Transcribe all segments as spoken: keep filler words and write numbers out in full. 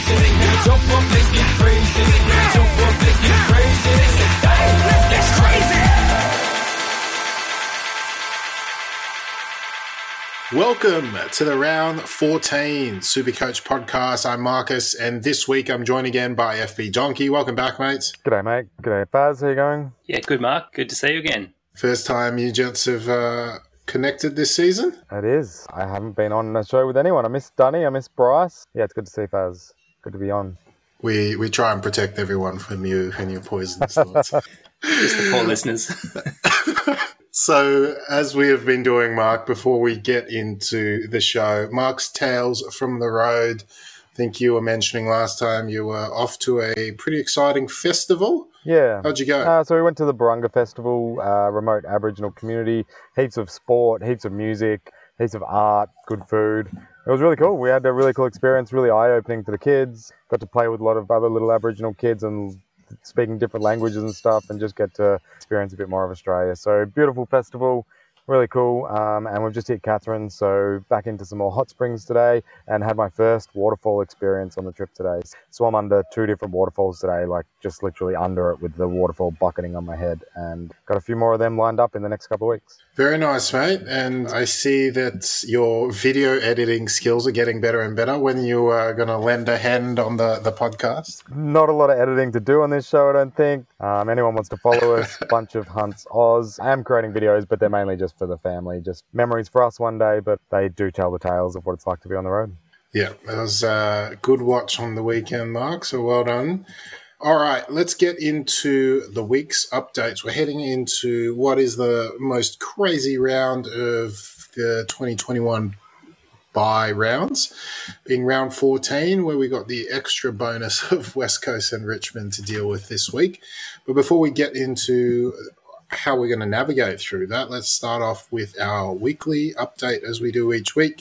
crazy. Jump up, let's get crazy. Jump up, let's get crazy. Hey, let's get crazy. Welcome to the Round fourteen Supercoach podcast. I'm Marcus, and this week I'm joined again by F B Donkey. Welcome back, mates. G'day, mate. G'day, Baz. How you going? Yeah, good, Mark. Good to see you again. First time you gents have uh, connected this season? It is. I haven't been on a show with anyone. I miss Dunny. I miss Bryce. Yeah, it's good to see Faz. Good to be on. We we try and protect everyone from you and your poisonous thoughts. Just the poor listeners. So, as we have been doing, Mark, before we get into the show, Mark's Tales from the Road. I think you were mentioning last time you were off to a pretty exciting festival. Yeah. How'd you go? Uh, so we went to the Barunga Festival, uh, remote Aboriginal community, heaps of sport, heaps of music, heaps of art, good food. It was really cool. We had a really cool experience, really eye-opening for the kids. Got to play with a lot of other little Aboriginal kids and speaking different languages and stuff, and just get to experience a bit more of Australia. So beautiful festival, really cool. Um, and we've just hit Catherine, so back into some more hot springs today, and had my first waterfall experience on the trip today. Swam under two different waterfalls today, like just literally under it with the waterfall bucketing on my head, and got a few more of them lined up in the next couple of weeks. Very nice, mate. And I see that your video editing skills are getting better and better. When you are going to lend a hand on the, the podcast? Not a lot of editing to do on this show, I don't think. Um, anyone wants to follow us, bunch of Hunts Oz. I am creating videos, but they're mainly just for the family, just memories for us one day, but they do tell the tales of what it's like to be on the road. Yeah, it was a good watch on the weekend, Mark, so well done. All right, let's get into the week's updates. We're heading into what is the most crazy round of the twenty twenty-one bye rounds, being round fourteen, where we got the extra bonus of West Coast and Richmond to deal with this week. But before we get into how we're going to navigate through that, let's start off with our weekly update as we do each week.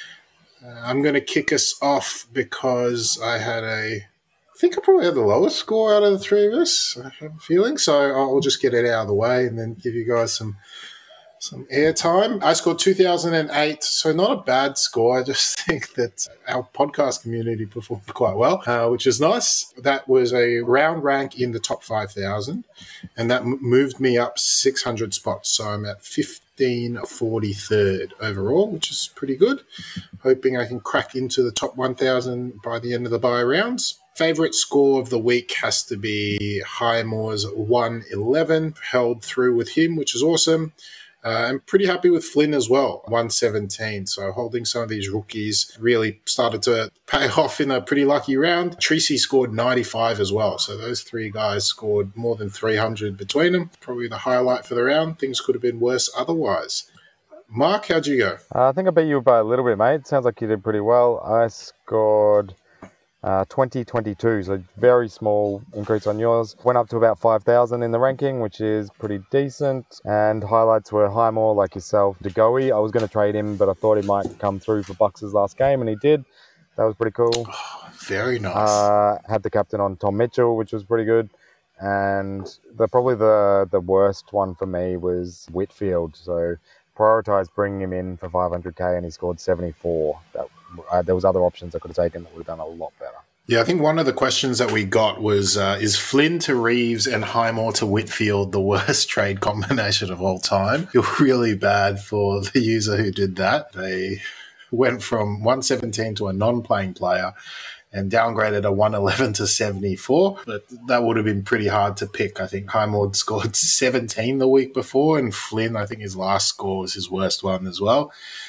Uh, I'm going to kick us off because I had a I think I probably had the lowest score out of the three of us, I have a feeling. So I'll just get it out of the way and then give you guys some some airtime. I scored two thousand eight, so not a bad score. I just think that our podcast community performed quite well, uh, which is nice. That was a round rank in the top five thousand, and that m- moved me up six hundred spots. So I'm at fifteen forty-third overall, which is pretty good. Hoping I can crack into the top one thousand by the end of the bye rounds. Favourite score of the week has to be Highmore's one eleven, held through with him, which is awesome. Uh, I'm pretty happy with Flynn as well, one seventeen. So holding some of these rookies really started to pay off in a pretty lucky round. Treacy scored ninety-five as well. So those three guys scored more than three hundred between them. Probably the highlight for the round. Things could have been worse otherwise. Mark, how'd you go? Uh, I think I beat you by a little bit, mate. Sounds like you did pretty well. I scored Uh, twenty twenty-two, so very small increase on yours. Went up to about five thousand in the ranking, which is pretty decent. And highlights were Highmore, like yourself, DeGoey. I was going to trade him, but I thought he might come through for Bucks' last game, and he did. That was pretty cool. Oh, very nice. Uh, had the captain on Tom Mitchell, which was pretty good. And the probably the, the worst one for me was Whitfield. So prioritised bringing him in for five hundred K, and he scored seventy-four. That Uh, there was other options I could have taken that would have done a lot better. Yeah, I think one of the questions that we got was, uh, is Flynn to Reeves and Highmore to Whitfield the worst trade combination of all time? You're really bad for the user who did that. They went from one seventeen to a non-playing player and downgraded a one eleven to seventy-four. But that would have been pretty hard to pick. I think Highmore scored seventeen the week before, and Flynn, I think his last score was his worst one as well.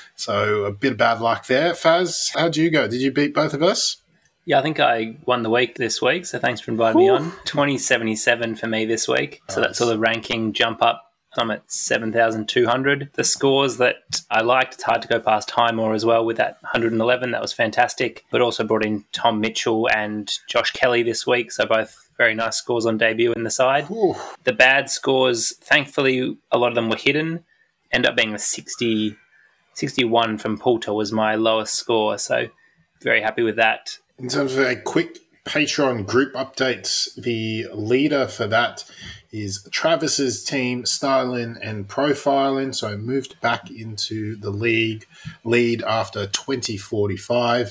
So a bit of bad luck there. Faz, how'd you go? Did you beat both of us? Yeah, I think I won the week this week, so thanks for inviting Ooh. me on. twenty seventy-seven for me this week. Nice. So that's all the ranking jump up. I'm at seven thousand two hundred. The scores that I liked, it's hard to go past Highmore as well with that one eleven. That was fantastic. But also brought in Tom Mitchell and Josh Kelly this week, so both very nice scores on debut in the side. Ooh. The bad scores, thankfully, a lot of them were hidden. End up being a sixty, sixty-one from Poulter was my lowest score, so very happy with that. In terms of a quick Patreon group updates, the leader for that is Travis's team, Styling and Profiling, so moved back into the league lead after twenty forty-five.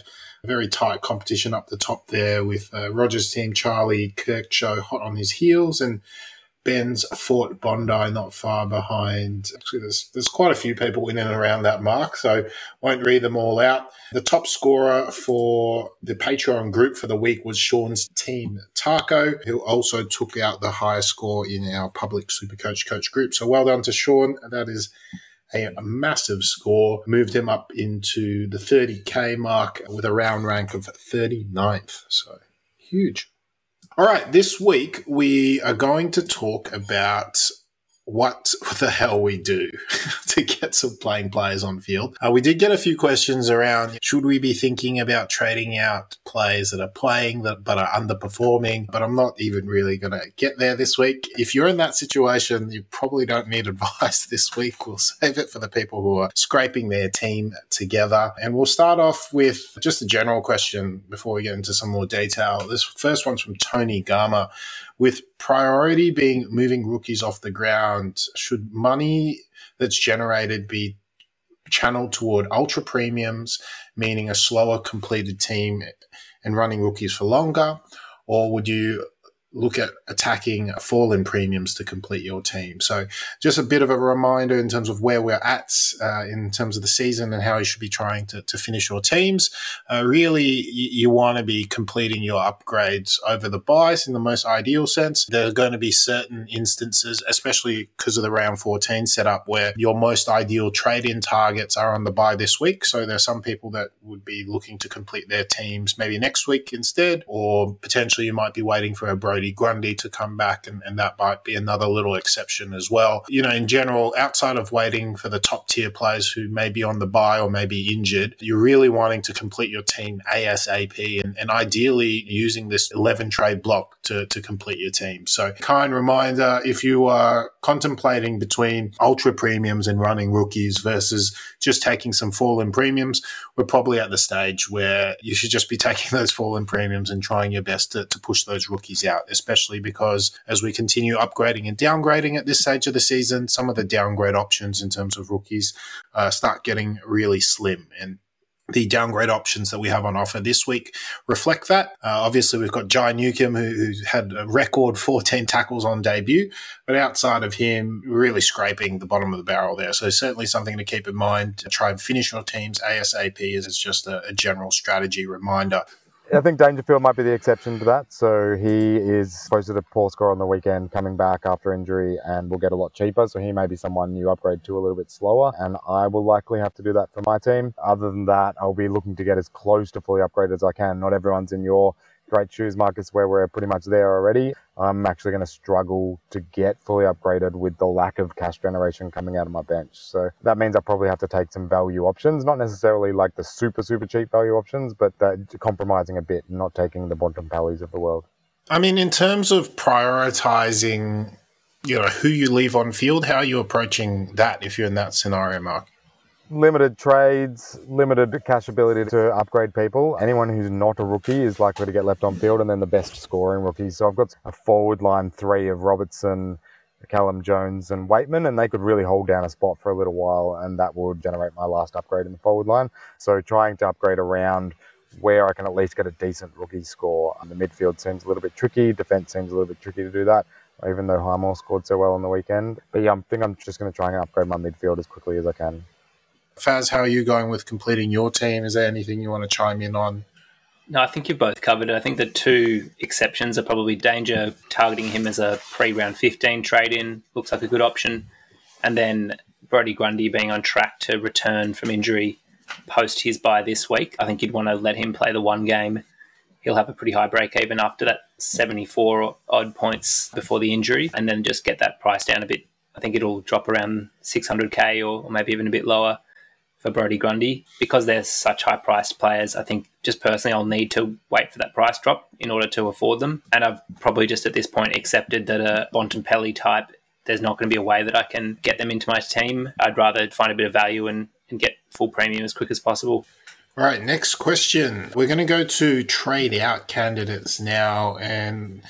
Very tight competition up the top there with uh, Roger's team, Charlie Kirkcho hot on his heels, and Ben's Fort Bondi not far behind. Actually, there's, there's quite a few people in and around that mark, so won't read them all out. The top scorer for the Patreon group for the week was Sean's team, Taco, who also took out the highest score in our public Supercoach Coach group. So well done to Sean. That is a, a massive score. Moved him up into the thirty K mark with a round rank of thirty-ninth. So huge. All right, this week we are going to talk about what the hell we do to get some playing players on field. Uh, we did get a few questions around, should we be thinking about trading out players that are playing that but are underperforming? But I'm not even really going to get there this week. If you're in that situation, you probably don't need advice this week. We'll save it for the people who are scraping their team together. And we'll start off with just a general question before we get into some more detail. This first one's from Tony Gama. With priority being moving rookies off the ground, should money that's generated be channeled toward ultra premiums, meaning a slower completed team and running rookies for longer? Or would you look at attacking fall-in premiums to complete your team? So just a bit of a reminder in terms of where we're at uh, in terms of the season and how you should be trying to, to finish your teams. Uh, really, you, you want to be completing your upgrades over the buys in the most ideal sense. There are going to be certain instances, especially because of the round fourteen setup, where your most ideal trade-in targets are on the buy this week. So there are some people that would be looking to complete their teams maybe next week instead, or potentially you might be waiting for a Brody Grundy to come back, and, and that might be another little exception as well. You know, in general, outside of waiting for the top tier players who may be on the buy or may be injured, you're really wanting to complete your team ASAP and, and ideally using this eleven trade block to, to complete your team. So kind reminder, if you are contemplating between ultra premiums and running rookies versus just taking some fall-in premiums, we're probably at the stage where you should just be taking those fall-in premiums and trying your best to, to push those rookies out, especially because as we continue upgrading and downgrading at this stage of the season, some of the downgrade options in terms of rookies uh, start getting really slim. And the downgrade options that we have on offer this week reflect that. Uh, obviously, we've got Jai Newcomb, who, who had a record fourteen tackles on debut, but outside of him, really scraping the bottom of the barrel there. So certainly something to keep in mind to try and finish your teams ASAP as it's just a, a general strategy reminder. I think Dangerfield might be the exception to that. So he is posted a poor score on the weekend, coming back after injury, and will get a lot cheaper. So he may be someone you upgrade to a little bit slower, and I will likely have to do that for my team. Other than that, I'll be looking to get as close to fully upgraded as I can. Not everyone's in your great shoes, Marcus, where we're pretty much there already. I'm actually going to struggle to get fully upgraded with the lack of cash generation coming out of my bench. So that means I probably have to take some value options, not necessarily like the super, super cheap value options, but uh, compromising a bit, not taking the Bontempellis of the world. I mean, in terms of prioritizing, you know, who you leave on field, how are you approaching that if you're in that scenario, Mark? Limited trades, limited cash ability to upgrade people. Anyone who's not a rookie is likely to get left on field, and then the best scoring rookies. So I've got a forward line three of Robertson, Callum Jones and Waitman, and they could really hold down a spot for a little while, and that will generate my last upgrade in the forward line. So trying to upgrade around where I can at least get a decent rookie score. The midfield seems a little bit tricky. Defence seems a little bit tricky to do that, even though Highmore scored so well on the weekend. But yeah, I think I'm just going to try and upgrade my midfield as quickly as I can. Faz, how are you going with completing your team? Is there anything you want to chime in on? No, I think you've both covered it. I think the two exceptions are probably Danger, targeting him as a pre-round fifteen trade-in, looks like a good option, and then Brody Grundy being on track to return from injury post his bye this week. I think you'd want to let him play the one game. He'll have a pretty high break even after that, seventy-four odd points before the injury, and then just get that price down a bit. I think it'll drop around six hundred K or, or maybe even a bit lower for Brody Grundy. Because they're such high-priced players, I think just personally I'll need to wait for that price drop in order to afford them. And I've probably just at this point accepted that a Bontempelli type, there's not going to be a way that I can get them into my team. I'd rather find a bit of value and, and get full premium as quick as possible. All right, next question. We're going to go to trade out candidates now, and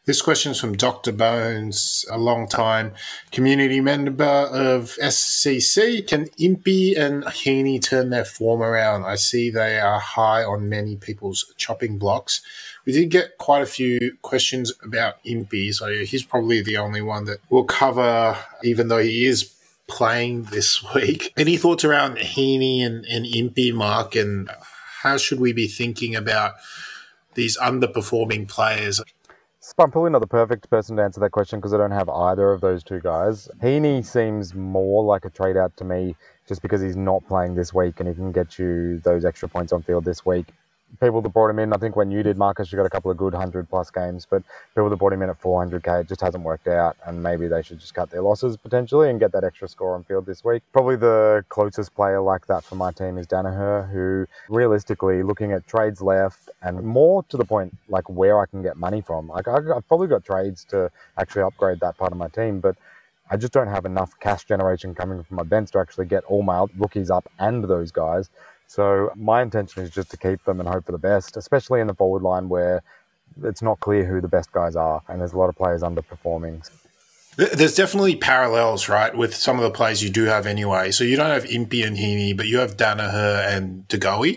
This question is from Doctor Bones, a long-time community member of S C C. Can Impey and Heaney turn their form around? I see they are high on many people's chopping blocks. We did get quite a few questions about Impey, so he's probably the only one that we'll cover, even though he is playing this week. Any thoughts around Heaney and, and Impey, Mark, and how should we be thinking about these underperforming players? I'm probably not the perfect person to answer that question because I don't have either of those two guys. Heaney seems more like a trade out to me just because he's not playing this week and he can get you those extra points on field this week. People that brought him in, I think when you did, Marcus, you got a couple of good one hundred plus games, but people that brought him in at four hundred K, it just hasn't worked out, and maybe they should just cut their losses potentially and get that extra score on field this week. Probably the closest player like that for my team is Danaher, who realistically, looking at trades left and more to the point, like where I can get money from. Like I've probably got trades to actually upgrade that part of my team, but I just don't have enough cash generation coming from my bench to actually get all my rookies up and those guys. So my intention is just to keep them and hope for the best, especially in the forward line where it's not clear who the best guys are and there's a lot of players underperforming. There's definitely parallels, right, with some of the players you do have anyway. So you don't have Impey and Heaney, but you have Danaher and De Goey.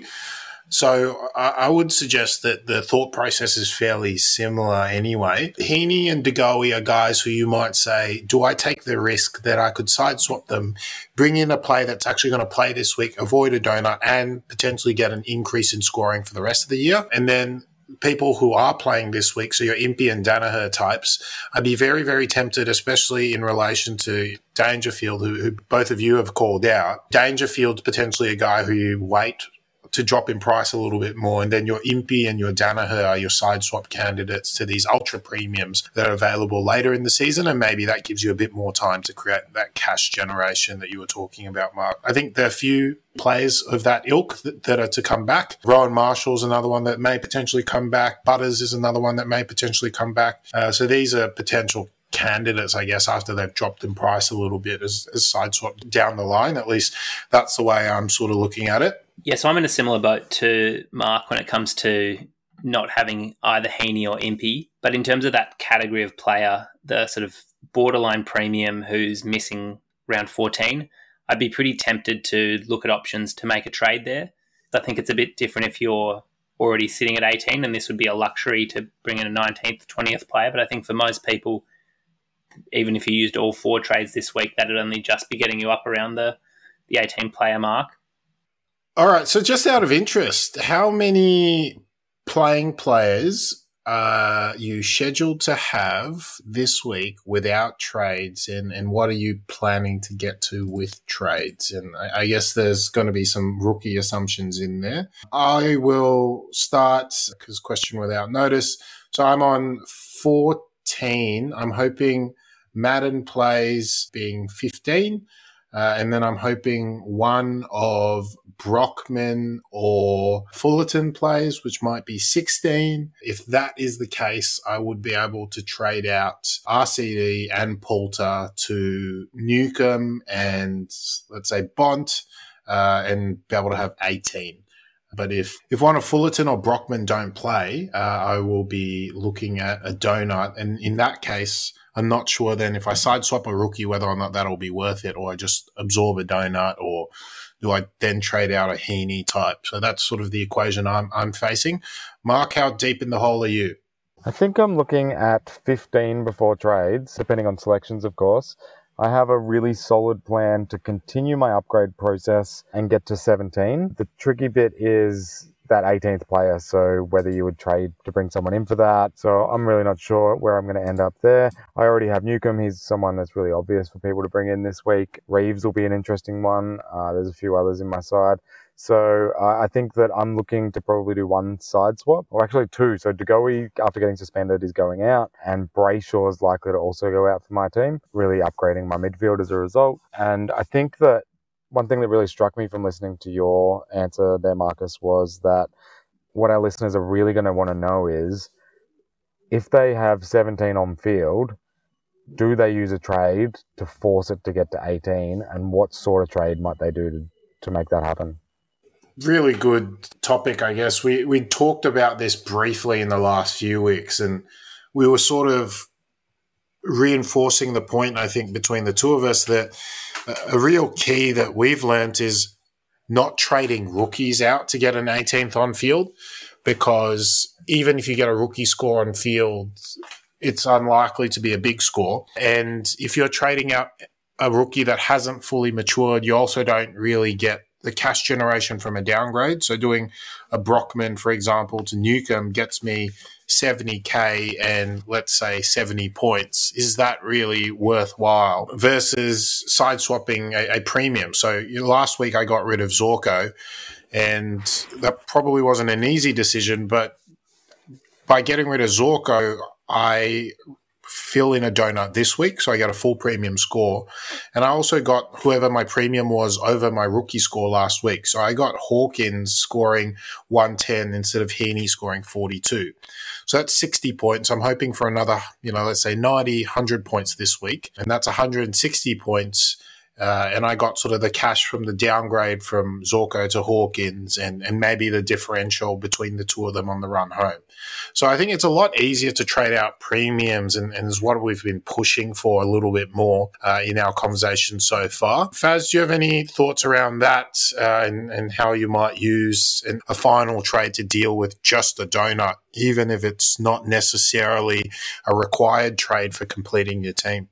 So I would suggest that the thought process is fairly similar anyway. Heaney and De Goey are guys who you might say, do I take the risk that I could side swap them, bring in a player that's actually going to play this week, avoid a donut, and potentially get an increase in scoring for the rest of the year? And then people who are playing this week, so your Impey and Danaher types, I'd be very, very tempted, especially in relation to Dangerfield, who, who both of you have called out. Dangerfield's potentially a guy who you wait to drop in price a little bit more, and then your Impey and your Danaher are your side swap candidates to these ultra premiums that are available later in the season, and maybe that gives you a bit more time to create that cash generation that you were talking about, Mark. I think there are a few players of that ilk that, that are to come back. Rowan Marshall's another one that may potentially come back. Butters is another one that may potentially come back. Uh, so these are potential candidates, I guess, after they've dropped in price a little bit as, as side swap down the line. At least that's the way I'm sort of looking at it. Yeah, so I'm in a similar boat to Mark when it comes to not having either Heaney or Impey. But in terms of that category of player, the sort of borderline premium who's missing round fourteen, I'd be pretty tempted to look at options to make a trade there. I think it's a bit different if you're already sitting at eighteen, and this would be a luxury to bring in a nineteenth, twentieth player. But I think for most people, even if you used all four trades this week, that would only just be getting you up around the, the eighteen-player mark. All right, so just out of interest, how many playing players are you scheduled to have this week without trades, and, and what are you planning to get to with trades? And I, I guess there's going to be some rookie assumptions in there. I will start, because question without notice. So I'm on fourteen. I'm hoping Madden plays being fifteen. Uh, and then I'm hoping one of Brockman or Fullerton plays, which might be sixteen. If that is the case, I would be able to trade out R C D and Poulter to Newcomb and, let's say, Bont, uh, and be able to have eighteen. But if, if one of Fullerton or Brockman don't play, uh, I will be looking at a donut. And in that case, I'm not sure then if I side swap a rookie, whether or not that'll be worth it, or I just absorb a donut, or do I then trade out a Heaney type? So that's sort of the equation I'm, I'm facing. Mark, how deep in the hole are you? I think I'm looking at fifteen before trades, depending on selections, of course. I have a really solid plan to continue my upgrade process and get to seventeen. The tricky bit is that eighteenth player, so whether you would trade to bring someone in for that. So I'm really not sure where I'm going to end up there. I already have Newcomb. He's someone that's really obvious for people to bring in this week. Reeves will be an interesting one. Uh, there's a few others in my side. So uh, I think that I'm looking to probably do one side swap, or actually two. So De Goey, after getting suspended, is going out, and Brayshaw is likely to also go out for my team, really upgrading my midfield as a result. And I think that one thing that really struck me from listening to your answer there, Marcus, was that what our listeners are really going to want to know is if they have seventeen on field, do they use a trade to force it to get to eighteen, and what sort of trade might they do to, to make that happen? Really good topic, I guess. We we talked about this briefly in the last few weeks, and we were sort of reinforcing the point, I think, between the two of us that a real key that we've learnt is not trading rookies out to get an eighteenth on field, because even if you get a rookie score on field, it's unlikely to be a big score. And if you're trading out a rookie that hasn't fully matured, you also don't really get the cash generation from a downgrade. So doing a Brockman, for example, to Newcomb gets me seventy K and let's say seventy points. Is that really worthwhile versus side swapping a, a premium? So last week I got rid of Zorko, and that probably wasn't an easy decision, but by getting rid of Zorko, I fill in a donut this week, so I get a full premium score. And I also got whoever my premium was over my rookie score last week. So I got Hawkins scoring one ten instead of Heaney scoring forty-two. So that's sixty points. I'm hoping for another, you know, let's say ninety, one hundred points this week. And that's one hundred sixty points. Uh, and I got sort of the cash from the downgrade from Zorko to Hawkins and, and maybe the differential between the two of them on the run home. So I think it's a lot easier to trade out premiums, and, and is what we've been pushing for a little bit more uh, in our conversation so far. Faz, do you have any thoughts around that uh, and, and how you might use an, a final trade to deal with just a donut, even if it's not necessarily a required trade for completing your team?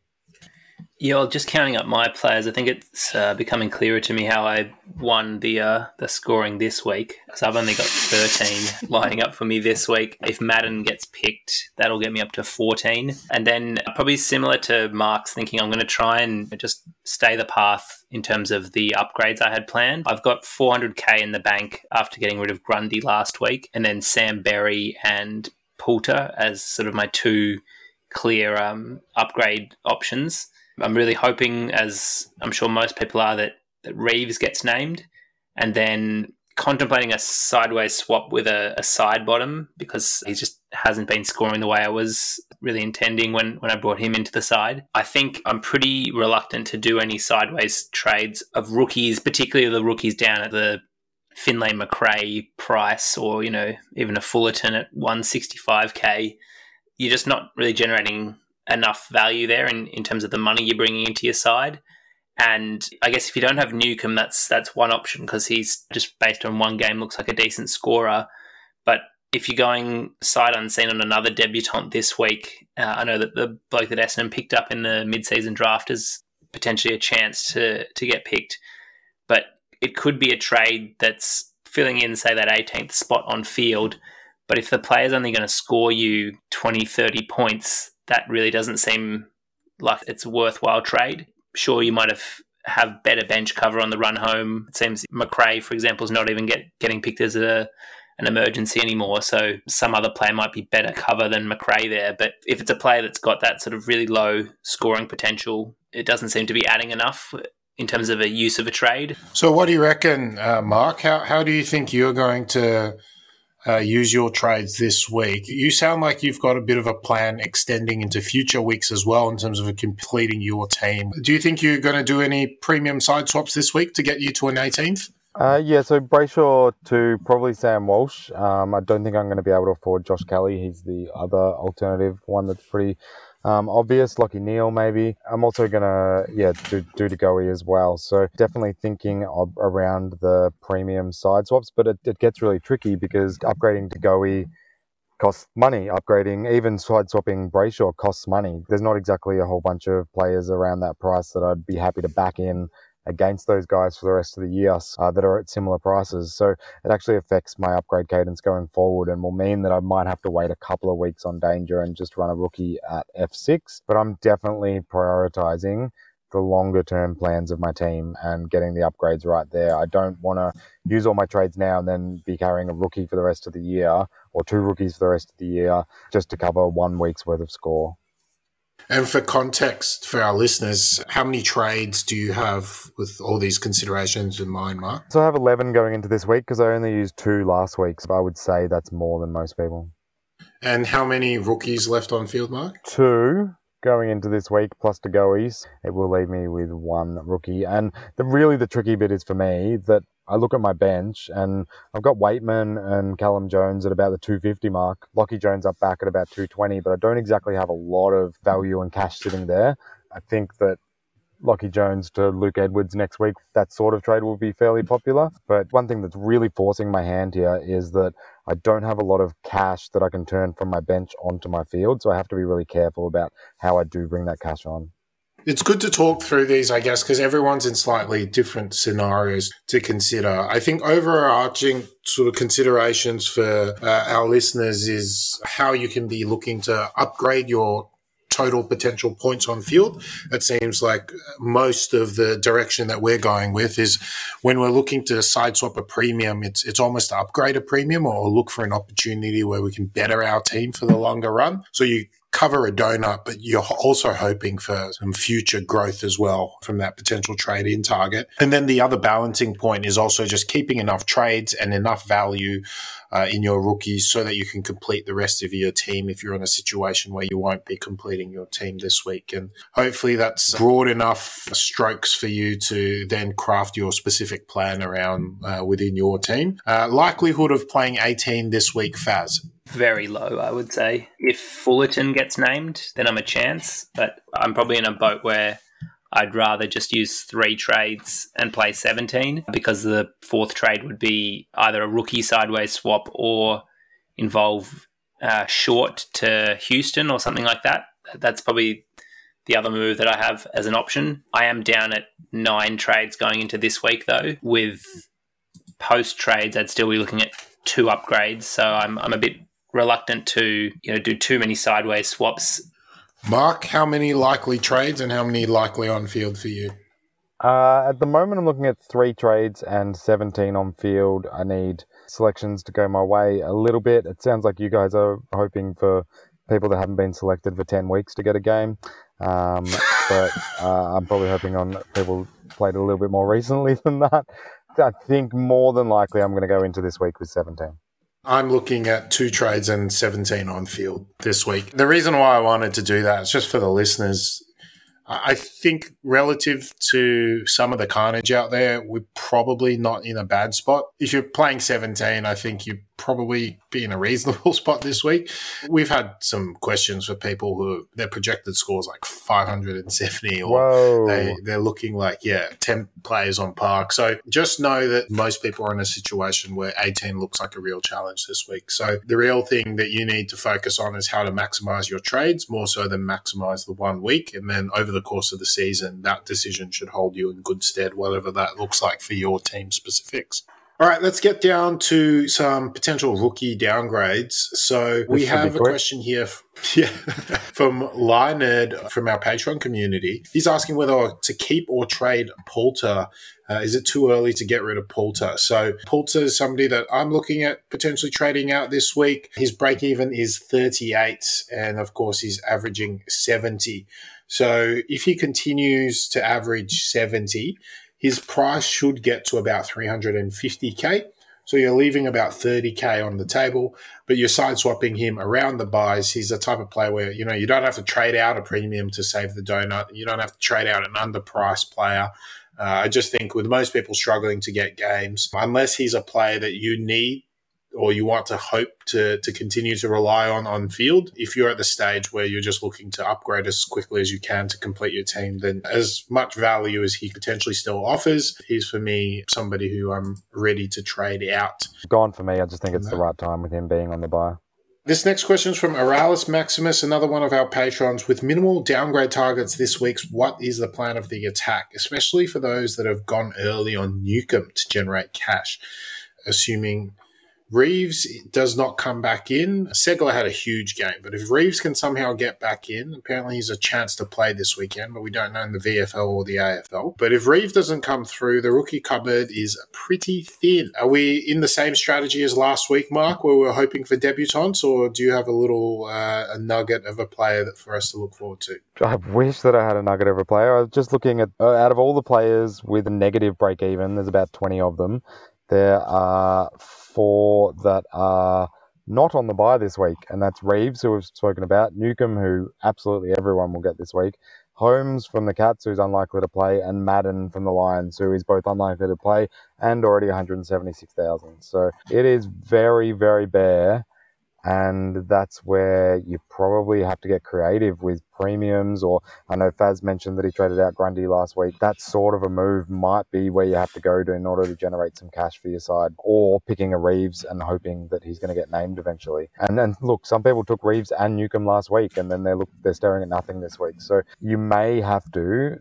Yeah, well, just counting up my players, I think it's uh, becoming clearer to me how I won the uh, the scoring this week. So I've only got thirteen lining up for me this week. If Madden gets picked, that'll get me up to fourteen. And then probably similar to Mark's thinking, I'm going to try and just stay the path in terms of the upgrades I had planned. I've got four hundred K in the bank after getting rid of Grundy last week, and then Sam Berry and Poulter as sort of my two clear um, upgrade options. I'm really hoping, as I'm sure most people are, that, that Reeves gets named, and then contemplating a sideways swap with a, a side bottom, because he just hasn't been scoring the way I was really intending when, when I brought him into the side. I think I'm pretty reluctant to do any sideways trades of rookies, particularly the rookies down at the Finlay McRae price, or, you know, even a Fullerton at one sixty-five K. You're just not really generating enough value there in, in terms of the money you're bringing into your side. And I guess if you don't have Newcomb, that's that's one option, because he's just based on one game looks like a decent scorer. But if you're going sight unseen on another debutant this week, uh, I know that the bloke that Essendon picked up in the mid-season draft is potentially a chance to to get picked. But it could be a trade that's filling in, say, that eighteenth spot on field. But if the player's only going to score you twenty, thirty points, that really doesn't seem like it's a worthwhile trade. Sure, you might have, have better bench cover on the run home. It seems McRae, for example, is not even get, getting picked as a, an emergency anymore. So some other player might be better cover than McRae there. But if it's a player that's got that sort of really low scoring potential, it doesn't seem to be adding enough in terms of a use of a trade. So what do you reckon, uh, Mark? How, how do you think you're going to Uh, use your trades this week? You sound like you've got a bit of a plan extending into future weeks as well in terms of completing your team. Do you think you're going to do any premium side swaps this week to get you to an eighteenth? Uh, yeah, so Brayshaw to probably Sam Walsh. Um, I don't think I'm going to be able to afford Josh Kelly. He's the other alternative, one that's pretty um, obvious. Lockie Neal, maybe. I'm also going to, yeah, do, do to Goey as well. So definitely thinking of, around the premium side swaps, but it, it gets really tricky because upgrading to Goey costs money. Upgrading, even side swapping Brayshaw costs money. There's not exactly a whole bunch of players around that price that I'd be happy to back in against those guys for the rest of the year uh, that are at similar prices. So it actually affects my upgrade cadence going forward and will mean that I might have to wait a couple of weeks on Danger and just run a rookie at F six. But I'm definitely prioritizing the longer term plans of my team and getting the upgrades right there. I don't want to use all my trades now and then be carrying a rookie for the rest of the year or two rookies for the rest of the year just to cover one week's worth of score. And for context for our listeners, how many trades do you have with all these considerations in mind, Mark? So I have eleven going into this week because I only used two last week. So I would say that's more than most people. And how many rookies left on field, Mark? Two going into this week plus to goees. It will leave me with one rookie. And the really the tricky bit is for me that I look at my bench and I've got Waitman and Callum Jones at about the two fifty mark. Lockie Jones up back at about two twenty, but I don't exactly have a lot of value and cash sitting there. I think that Lockie Jones to Luke Edwards next week, that sort of trade will be fairly popular. But one thing that's really forcing my hand here is that I don't have a lot of cash that I can turn from my bench onto my field. So I have to be really careful about how I do bring that cash on. It's good to talk through these, I guess, because everyone's in slightly different scenarios to consider. I think overarching sort of considerations for uh, our listeners is how you can be looking to upgrade your total potential points on field. It seems like most of the direction that we're going with is when we're looking to sideswap a premium, it's it's almost to upgrade a premium or look for an opportunity where we can better our team for the longer run. So you cover a donut, but you're also hoping for some future growth as well from that potential trade in target. And then the other balancing point is also just keeping enough trades and enough value uh, in your rookies so that you can complete the rest of your team if you're in a situation where you won't be completing your team this week. And hopefully that's broad enough strokes for you to then craft your specific plan around uh, within your team. Uh, likelihood of playing eighteen this week, Faz? Very low, I would say. If Fullerton gets named, then I'm a chance, but I'm probably in a boat where I'd rather just use three trades and play seventeen because the fourth trade would be either a rookie sideways swap or involve uh, short to Houston or something like that. That's probably the other move that I have as an option. I am down at nine trades going into this week, though. With post trades, I'd still be looking at two upgrades, so I'm I'm a bit reluctant to, you know, do too many sideways swaps. Mark, how many likely trades and how many likely on field for you? Uh, at the moment, I'm looking at three trades and seventeen on field. I need selections to go my way a little bit. It sounds like you guys are hoping for people that haven't been selected for ten weeks to get a game. Um, but uh, I'm probably hoping on people played a little bit more recently than that. I think more than likely I'm going to go into this week with seventeen. I'm looking at two trades and seventeen on field this week. The reason why I wanted to do that is just for the listeners. I think relative to some of the carnage out there, we're probably not in a bad spot. If you're playing seventeen, I think you'd probably be in a reasonable spot this week. We've had some questions for people who their projected scores like five hundred seventy or they, they're looking like, yeah, ten players on park. So just know that most people are in a situation where eighteen looks like a real challenge this week. So the real thing that you need to focus on is how to maximize your trades more so than maximize the one week. And then over the course of the season, that decision should hold you in good stead, whatever that looks like for your team specifics. All right, let's get down to some potential rookie downgrades. So this we have a question here yeah, from Lionerd from our Patreon community. He's asking whether to keep or trade Poulter. Uh, is it too early to get rid of Poulter? So Poulter is somebody that I'm looking at potentially trading out this week. His break even is thirty-eight, and of course he's averaging seventy. So if he continues to average seventy, his price should get to about three hundred fifty K. So you're leaving about thirty K on the table, but you're side swapping him around the buys. He's the type of player where, you know, you don't have to trade out a premium to save the donut. You don't have to trade out an underpriced player. Uh, I just think with most people struggling to get games, unless he's a player that you need or you want to hope to to continue to rely on on field, if you're at the stage where you're just looking to upgrade as quickly as you can to complete your team, then as much value as he potentially still offers, he's for me somebody who I'm ready to trade out. Gone for me. I just think it's no. the right time with him being on the buy. This next question is from Aralis Maximus, another one of our patrons. With minimal downgrade targets this week, what is the plan of the attack, especially for those that have gone early on Newcomb to generate cash, assuming Reeves does not come back in? Segler had a huge game, but if Reeves can somehow get back in, apparently he's a chance to play this weekend, but we don't know in the V F L or the A F L. But if Reeves doesn't come through, the rookie cupboard is pretty thin. Are we in the same strategy as last week, Mark, where we're hoping for debutants, or do you have a little uh, a nugget of a player that for us to look forward to? I wish that I had a nugget of a player. I was just looking at, uh, out of all the players with a negative break even, there's about twenty of them. There are four that are not on the buy this week, and that's Reeves, who we've spoken about, Newcomb, who absolutely everyone will get this week, Holmes from the Cats, who's unlikely to play, and Madden from the Lions, who is both unlikely to play and already one hundred seventy-six thousand. So it is very, very bare. And that's where you probably have to get creative with premiums, or I know Faz mentioned that he traded out Grundy last week. That sort of a move might be where you have to go to in order to generate some cash for your side, or picking a Reeves and hoping that he's going to get named eventually. And then look, some people took Reeves and Newcomb last week, and then they look they're staring at nothing this week. So you may have to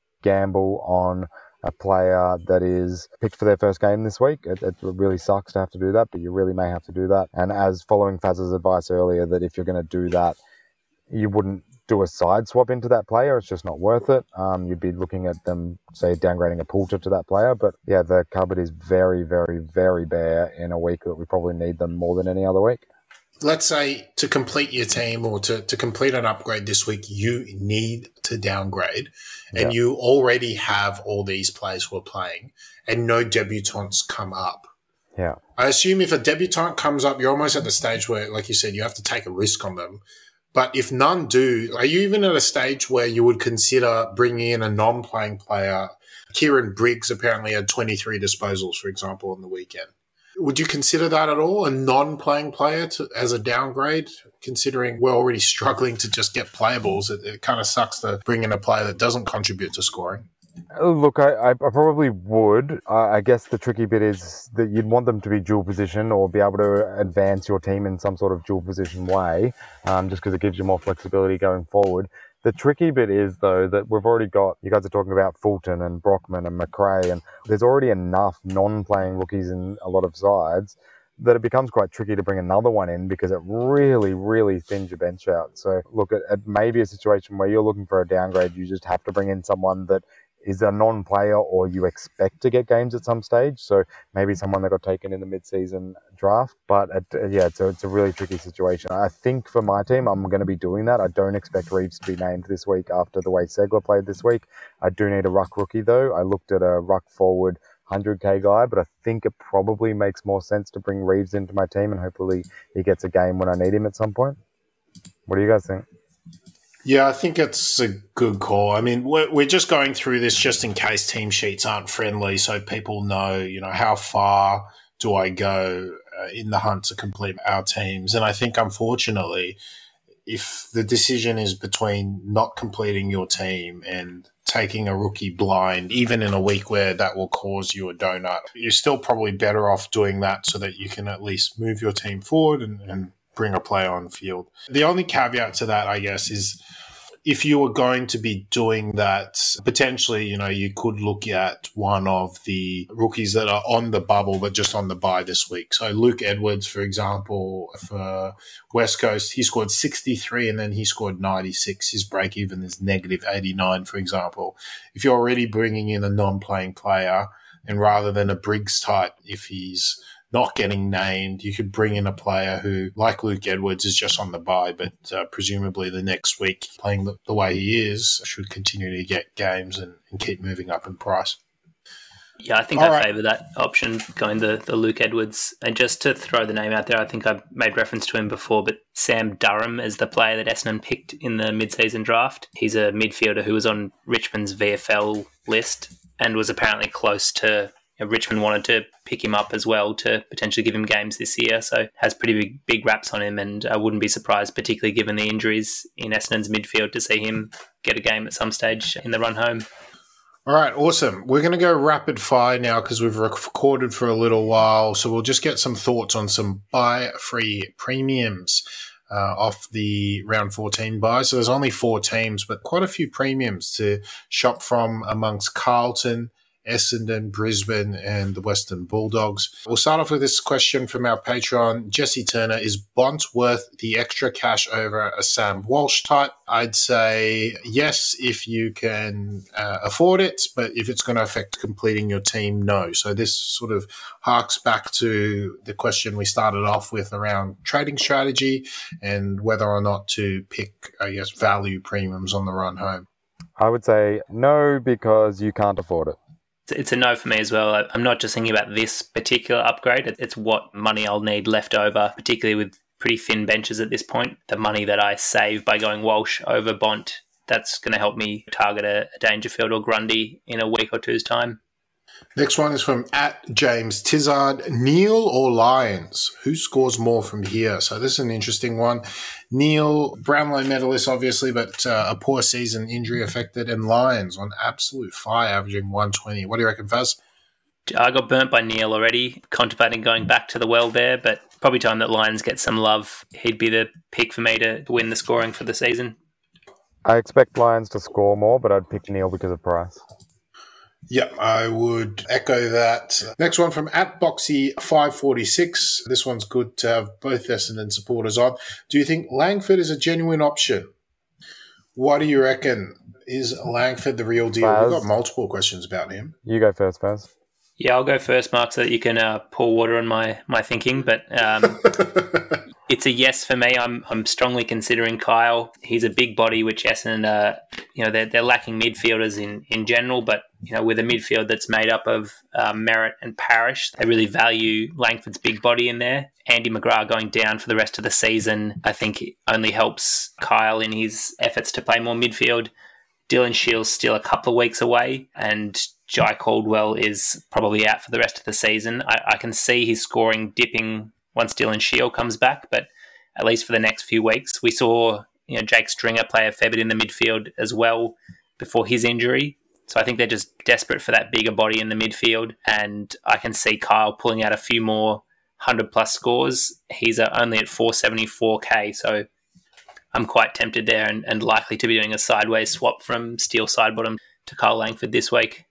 gamble on a player that is picked for their first game this week. It, it really sucks to have to do that, but you really may have to do that. And as following Faz's advice earlier, that if you're going to do that, you wouldn't do a side swap into that player. It's just not worth it. Um, you'd be looking at them, say, downgrading a Poulter to that player. But yeah, the cupboard is very, very, very bare in a week that we probably need them more than any other week. Let's say to complete your team or to, to complete an upgrade this week, you need to downgrade and Yeah. you already have all these players who are playing and no debutants come up. Yeah. I assume if a debutant comes up, you're almost at the stage where, like you said, you have to take a risk on them. But if none do, are you even at a stage where you would consider bringing in a non-playing player? Kieran Briggs apparently had twenty-three disposals, for example, on the weekend. Would you consider that at all, a non-playing player to, as a downgrade, considering we're already struggling to just get playables? It, it kind of sucks to bring in a player that doesn't contribute to scoring. Oh, Look, I, I probably would. I I guess the tricky bit is that you'd want them to be dual position or be able to advance your team in some sort of dual position way, um, just because it gives you more flexibility going forward. The tricky bit is, though, that we've already got, you guys are talking about Fulton and Brockman and McRae, and there's already enough non-playing rookies in a lot of sides that it becomes quite tricky to bring another one in because it really, really thins your bench out. So, look, it, it may be a situation where you're looking for a downgrade. You just have to bring in someone that is a non-player or you expect to get games at some stage. So maybe someone that got taken in the mid-season draft. But it, yeah, it's a, it's a really tricky situation. I think for my team, I'm going to be doing that. I don't expect Reeves to be named this week after the way Segler played this week. I do need a ruck rookie, though. I looked at a ruck forward one hundred K guy, but I think it probably makes more sense to bring Reeves into my team and hopefully he gets a game when I need him at some point. What do you guys think? Yeah, I think it's a good call. I mean, we're, we're just going through this just in case team sheets aren't friendly, so people know, you know, how far do I go uh, in the hunt to complete our teams. And I think, unfortunately, if the decision is between not completing your team and taking a rookie blind, even in a week where that will cause you a donut, you're still probably better off doing that so that you can at least move your team forward and, and bring a player on field. The only caveat to that, I guess, is if you were going to be doing that, potentially, you know, you could look at one of the rookies that are on the bubble but just on the bye this week. So Luke Edwards, for example, for West Coast, he scored sixty-three and then he scored ninety-six. His break even is negative eighty-nine, for example. If you're already bringing in a non-playing player, and rather than a Briggs type, if he's not getting named, you could bring in a player who, like Luke Edwards, is just on the bye, but uh, presumably the next week, playing the, the way he is, should continue to get games and, and keep moving up in price. Yeah, I think All I right. favour that option, going the, the Luke Edwards. And just to throw the name out there, I think I've made reference to him before, but Sam Durham is the player that Essendon picked in the mid-season draft. He's a midfielder who was on Richmond's V F L list and was apparently close to... You know, Richmond wanted to pick him up as well to potentially give him games this year, so has pretty big big raps on him, and I wouldn't be surprised, particularly given the injuries in Essendon's midfield, to see him get a game at some stage in the run home. All right, awesome. We're going to go rapid fire now because we've recorded for a little while, so we'll just get some thoughts on some buy-free premiums uh, off the round fourteen buy. So there's only four teams, but quite a few premiums to shop from amongst Carlton, Essendon, Brisbane, and the Western Bulldogs. We'll start off with this question from our Patreon. Jesse Turner, is Bont worth the extra cash over a Sam Walsh type? I'd say yes if you can uh, afford it, but if it's going to affect completing your team, no. So this sort of harks back to the question we started off with around trading strategy and whether or not to pick, I guess, value premiums on the run home. I would say no, because you can't afford it. It's a no for me as well. I'm not just thinking about this particular upgrade. It's what money I'll need left over, particularly with pretty thin benches at this point. The money that I save by going Walsh over Bont that's going to help me target a, a Dangerfield or Grundy in a week or two's time. Next one is from at James Tizard. Neil or Lyons? Who scores more from here? So this is an interesting one. Neil, Brownlow medalist, obviously, but uh, a poor season, injury affected, and Lyons on absolute fire, averaging one twenty. What do you reckon, Faz? I got burnt by Neil already, contemplating going back to the well there, but probably time that Lyons gets some love. He'd be the pick for me to win the scoring for the season. I expect Lions to score more, but I'd pick Neil because of price. Yeah, I would echo that. Next one from at Boxy five forty-six. This one's good to have both Essendon supporters on. Do you think Langford is a genuine option? What do you reckon? Is Langford the real deal? Faz. We've got multiple questions about him. You go first, Faz. Yeah, I'll go first, Mark, so that you can uh, pour water on my, my thinking. But um, it's a yes for me. I'm I'm strongly considering Kyle. He's a big body, which Essendon, uh, you know, they're, they're lacking midfielders in, in general. But, you know, with a midfield that's made up of uh, Merritt and Parrish, they really value Langford's big body in there. Andy McGrath going down for the rest of the season, I think only helps Kyle in his efforts to play more midfield. Dylan Shields still a couple of weeks away, and Jai Caldwell is probably out for the rest of the season. I, I can see his scoring dipping once Dylan Shields comes back, but at least for the next few weeks. We saw, you know, Jake Stringer play a fair bit in the midfield as well before his injury. So I think they're just desperate for that bigger body in the midfield, and I can see Kyle pulling out a few more one hundred plus scores. He's uh, only at four seventy-four K, so I'm quite tempted there and, and likely to be doing a sideways swap from Steele Sidebottom to Kyle Langford this week.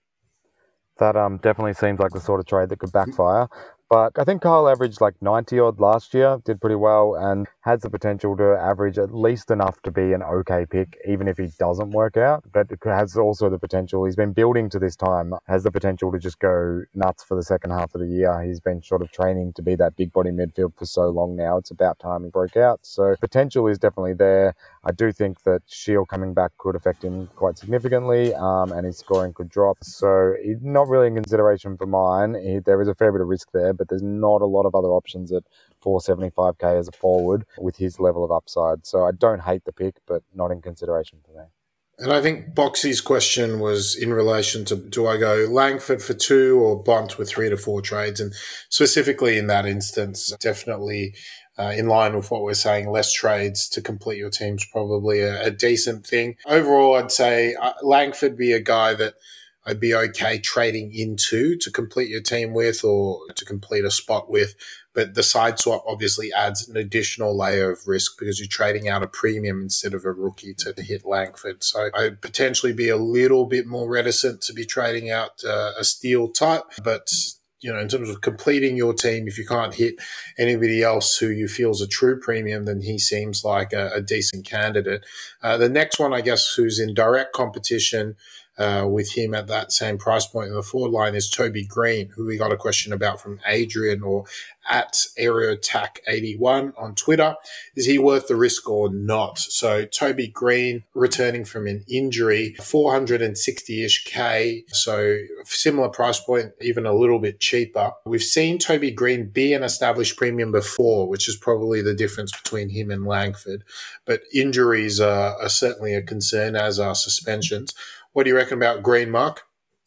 That um definitely seems like the sort of trade that could backfire. But I think Kyle averaged like ninety odd last year, did pretty well, and has the potential to average at least enough to be an okay pick, even if he doesn't work out. But it has also the potential, he's been building to this time, has the potential to just go nuts for the second half of the year. He's been sort of training to be that big body midfield for so long now. It's about time he broke out. So potential is definitely there. I do think that Shield coming back could affect him quite significantly, um, and his scoring could drop. So he's not really in consideration for mine. He, there is a fair bit of risk there, but there's not a lot of other options at four seventy-five K as a forward with his level of upside. So I don't hate the pick, but not in consideration for me. And I think Boxy's question was in relation to, do I go Langford for two or Bont with three to four trades? And specifically in that instance, definitely uh, in line with what we're saying, less trades to complete your team's probably a, a decent thing. Overall, I'd say uh, Langford be a guy that I'd be okay trading into to complete your team with or to complete a spot with. But the side swap obviously adds an additional layer of risk because you're trading out a premium instead of a rookie to, to hit Langford. So I'd potentially be a little bit more reticent to be trading out uh, a Steele type. But, you know, in terms of completing your team, if you can't hit anybody else who you feel is a true premium, then he seems like a, a decent candidate. Uh, the next one, I guess, who's in direct competition Uh, with him at that same price point in the forward line is Toby Green, who we got a question about from Adrian or at Aerotac eighty-one on Twitter. Is he worth the risk or not? So Toby Green returning from an injury, four hundred sixty-ish K, so similar price point, even a little bit cheaper. We've seen Toby Green be an established premium before, which is probably the difference between him and Langford. But injuries are, are certainly a concern, as are suspensions. What do you reckon about Green, Mark?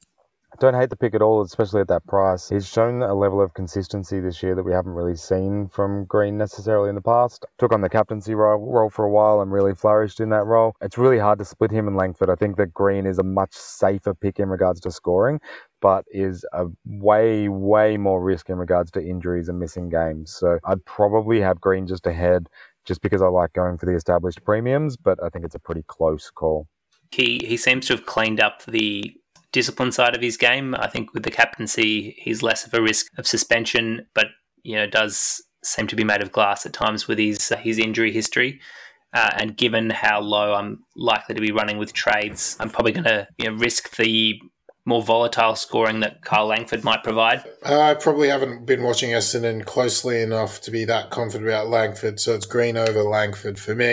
I don't hate the pick at all, especially at that price. He's shown a level of consistency this year that we haven't really seen from Green necessarily in the past. Took on the captaincy role, role for a while and really flourished in that role. It's really hard to split him and Langford. I think that Green is a much safer pick in regards to scoring, but is a way, way more risk in regards to injuries and missing games. So I'd probably have Green just ahead just because I like going for the established premiums, but I think it's a pretty close call. He he seems to have cleaned up the discipline side of his game. I think with the captaincy, he's less of a risk of suspension, but you know does seem to be made of glass at times with his uh, his injury history. Uh, and given how low I'm likely to be running with trades, I'm probably going to you know, risk the more volatile scoring that Kyle Langford might provide. Uh, I probably haven't been watching Essendon closely enough to be that confident about Langford, so it's Green over Langford for me.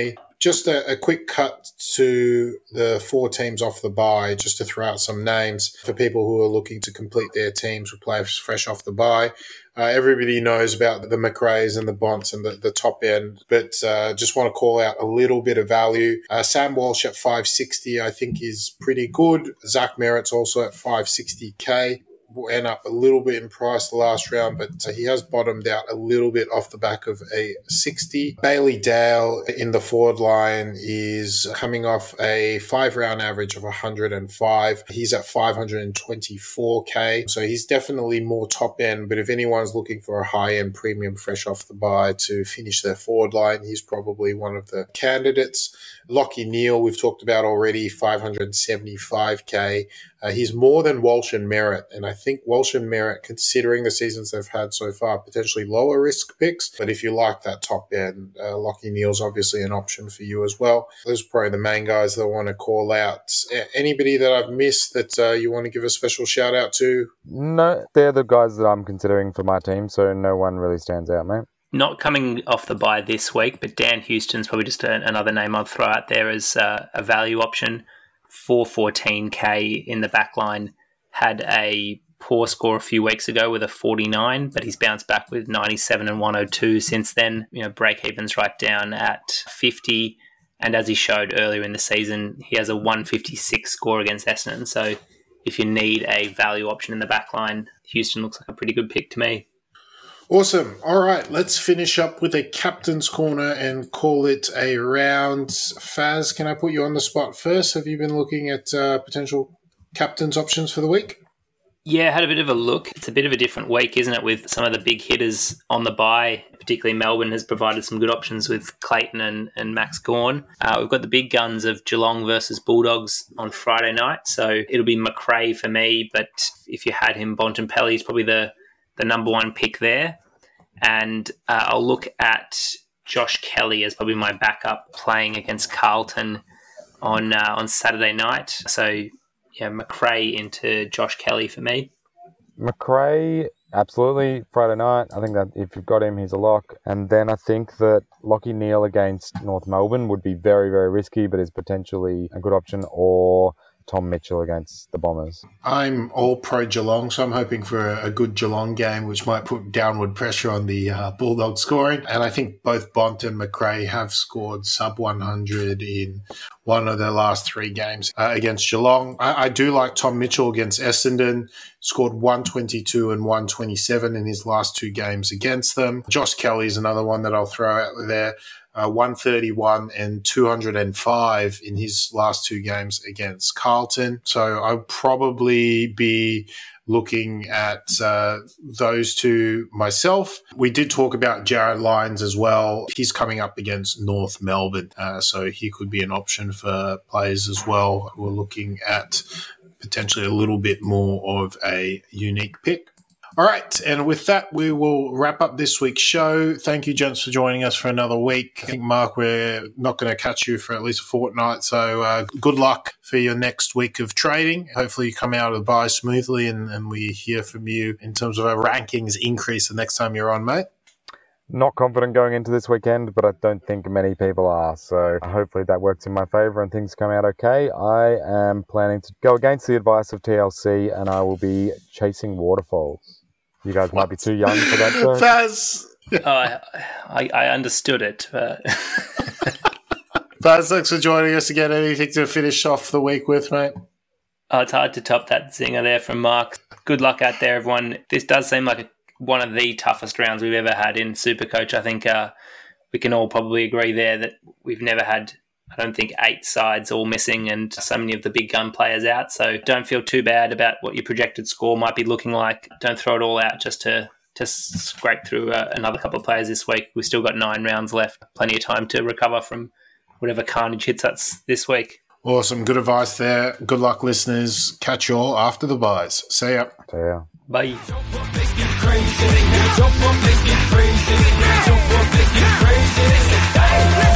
just a, a quick cut to the four teams off the bye, just to throw out some names for people who are looking to complete their teams with players fresh off the bye. Uh, everybody knows about the McRaes and the Bonts and the, the top end, but uh, just want to call out a little bit of value. Uh, Sam Walsh at five sixty, I think, is pretty good. Zach Merritt's also at five sixty K. Went up a little bit in price the last round, but uh, he has bottomed out a little bit off the back of a sixty. Bailey Dale in the forward line is coming off a five-round average of one hundred five. He's at five hundred twenty-four K, so he's definitely more top-end, but if anyone's looking for a high-end premium fresh off the bye to finish their forward line, he's probably one of the candidates. Lockie Neal, we've talked about already, five hundred seventy-five K. Uh, he's more than Walsh and Merritt, and I think Walsh and Merritt, considering the seasons they've had so far, potentially lower risk picks. But if you like that top end, uh, Lockie Neal's obviously an option for you as well. Those are probably the main guys that I want to call out. Anybody that I've missed that uh, you want to give a special shout out to? No, they're the guys that I'm considering for my team, so no one really stands out, mate. Not coming off the bye this week, but Dan Houston's probably just a, another name I'll throw out there as uh, a value option. four fourteen K in the back line. Had a poor score a few weeks ago with a forty-nine, but he's bounced back with ninety-seven and one oh two since then. You know, break even's right down at fifty. And as he showed earlier in the season, he has a one fifty-six score against Essendon. So if you need a value option in the back line, Houston looks like a pretty good pick to me. Awesome. All right, let's finish up with a captain's corner and call it a round. Faz, can I put you on the spot first? Have you been looking at uh, potential captain's options for the week? Yeah, I had a bit of a look. It's a bit of a different week, isn't it, with some of the big hitters on the bye. Particularly Melbourne has provided some good options with Clayton and, and Max Gawn. Uh, we've got the big guns of Geelong versus Bulldogs on Friday night, so it'll be McRae for me, but if you had him, Bontempelli is probably the the number one pick there. And uh, I'll look at Josh Kelly as probably my backup playing against Carlton on uh, on Saturday night. So, yeah, McRae into Josh Kelly for me. McRae, absolutely, Friday night. I think that if you've got him, he's a lock. And then I think that Lockie Neal against North Melbourne would be very, very risky, but is potentially a good option, or Tom Mitchell against the Bombers. I'm all pro Geelong, so I'm hoping for a, a good Geelong game, which might put downward pressure on the uh, Bulldog scoring. And I think both Bont and McRae have scored sub one hundred in one of their last three games uh, against Geelong. I, I do like Tom Mitchell against Essendon, scored one twenty-two and one twenty-seven in his last two games against them. Josh Kelly is another one that I'll throw out there. Uh, one thirty-one and two hundred five in his last two games against Carlton. So I'll probably be looking at uh, those two myself. We did talk about Jared Lyons as well. He's coming up against North Melbourne, uh, so he could be an option for players as well. We're looking at potentially a little bit more of a unique pick. All right, and with that, we will wrap up this week's show. Thank you, gents, for joining us for another week. I think, Mark, we're not going to catch you for at least a fortnight, so uh, good luck for your next week of trading. Hopefully you come out of the bye smoothly and, and we hear from you in terms of our rankings increase the next time you're on, mate. Not confident going into this weekend, but I don't think many people are, so hopefully that works in my favour and things come out okay. I am planning to go against the advice of T L C, and I will be chasing waterfalls. You guys what? Might be too young for that joke. Faz! Oh, I, I, I understood it. But... Faz, thanks for joining us again. Anything to finish off the week with, mate? Oh, it's hard to top that zinger there from Mark. Good luck out there, everyone. This does seem like a, one of the toughest rounds we've ever had in Supercoach. I think uh, we can all probably agree there that we've never had, I don't think, eight sides all missing and so many of the big gun players out. So don't feel too bad about what your projected score might be looking like. Don't throw it all out just to, to scrape through uh, another couple of players this week. We've still got nine rounds left. Plenty of time to recover from whatever carnage hits us this week. Awesome. Good advice there. Good luck, listeners. Catch you all after the buys. See ya. See ya. Bye. Jump up, let's get crazy. Jump up, let's get crazy. Jump up, let's get crazy. Hey, let's